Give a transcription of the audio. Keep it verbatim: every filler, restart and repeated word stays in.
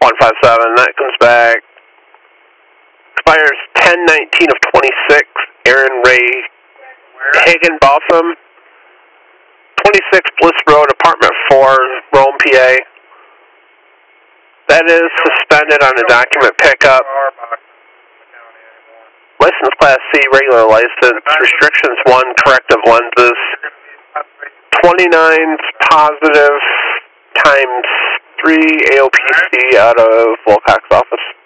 one five seven, that comes back. Expires ten nineteen of twenty-six, Aaron Ray Higginbotham. twenty-six Bliss Road, Apartment four, Rome, P A. That is suspended on a document pickup. License Class C, regular license. Restrictions one, corrective lenses. twenty-nine positive times three A O P C out of Wilcox office.